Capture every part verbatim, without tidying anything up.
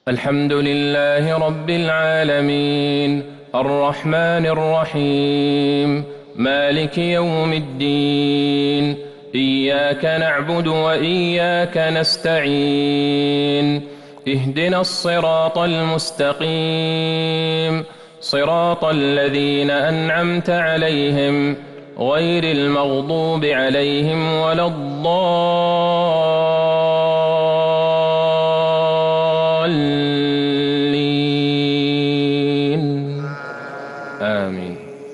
الحمد لله رب العالمين الرحمن الرحيم مالك يوم الدين إياك نعبد وإياك نستعين اهدنا الصراط المستقيم صراط الذين أنعمت عليهم غير المغضوب عليهم ولا الضالين آمين.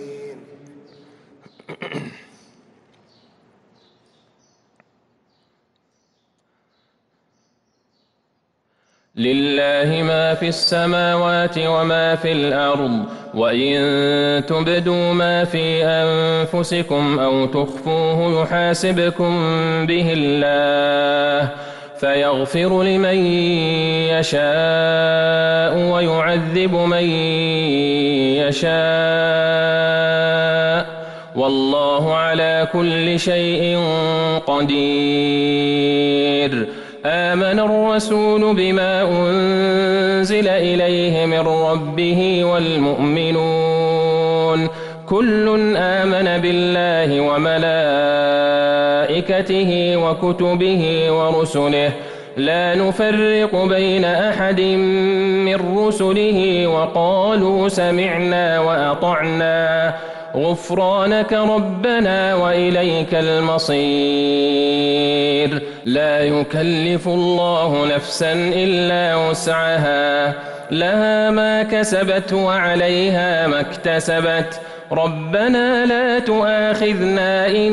لله ما في السماوات وما في الأرض وإن تبدوا ما في أنفسكم أو تخفوه يحاسبكم به الله فيغفر لمن يشاء ويعذب من يشاء والله على كل شيء قدير. آمن الرسول بما أنزل إليه من ربه والمؤمنون كل آمن بالله وملائكته وكتبه ورسله لا نفرق بين أحد من رسله وقالوا سمعنا وأطعنا غفرانك ربنا وإليك المصير. لا يكلف الله نفسا إلا وسعها لها ما كسبت وعليها ما اكتسبت ربنا لا تؤاخذنا إن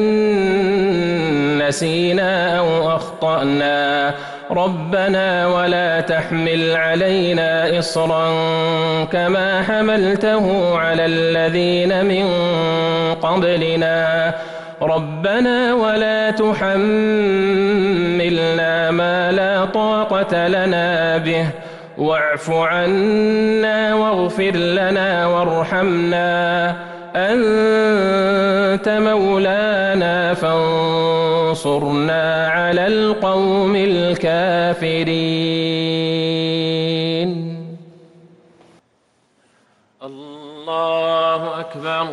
نسينا أو أخطأنا ربنا ولا تحمل علينا إصرا كما حملته على الذين من قبلنا ربنا ولا تحملنا ما لا طاقة لنا به واعف عنا واغفر لنا وارحمنا أنت مولانا فانصرنا على القوم الكافرين. الله أكبر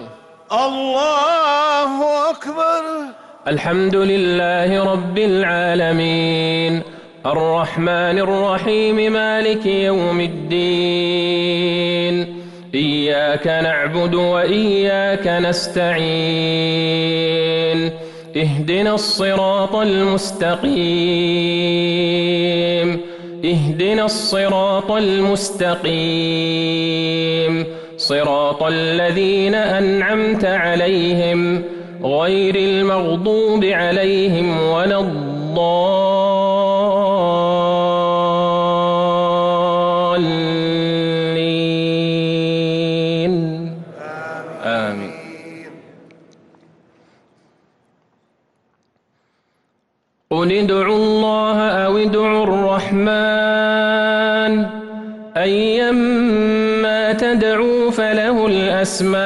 الله أكبر. الحمد لله رب العالمين الرحمن الرحيم مالك يوم الدين إياك نعبد وإياك نستعين اهدنا الصراط المستقيم اهدنا الصراط المستقيم صراط الذين أنعمت عليهم غير المغضوب عليهم ولا الضالين آمين. قل ادعوا الله أو ادعوا الرحمن أيما تدعوا فله الأسماء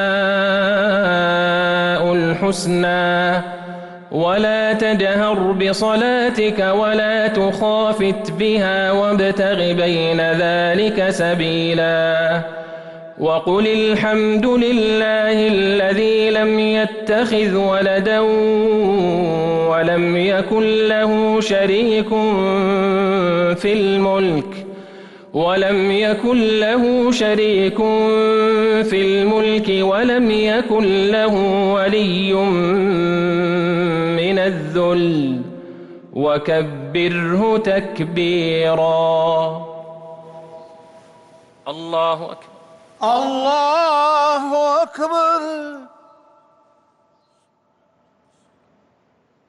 الحسنى ولا تجهر بصلاتك ولا تخافت بها وابتغ بين ذلك سبيلا وقل الحمد لله الذي لم يتخذ ولدا ولم يكن له شريك في الملك ولم يكن له شريك في الملك ولم يكن له ولي من الذل وكبره تكبيرا. الله أكبر الله أكبر.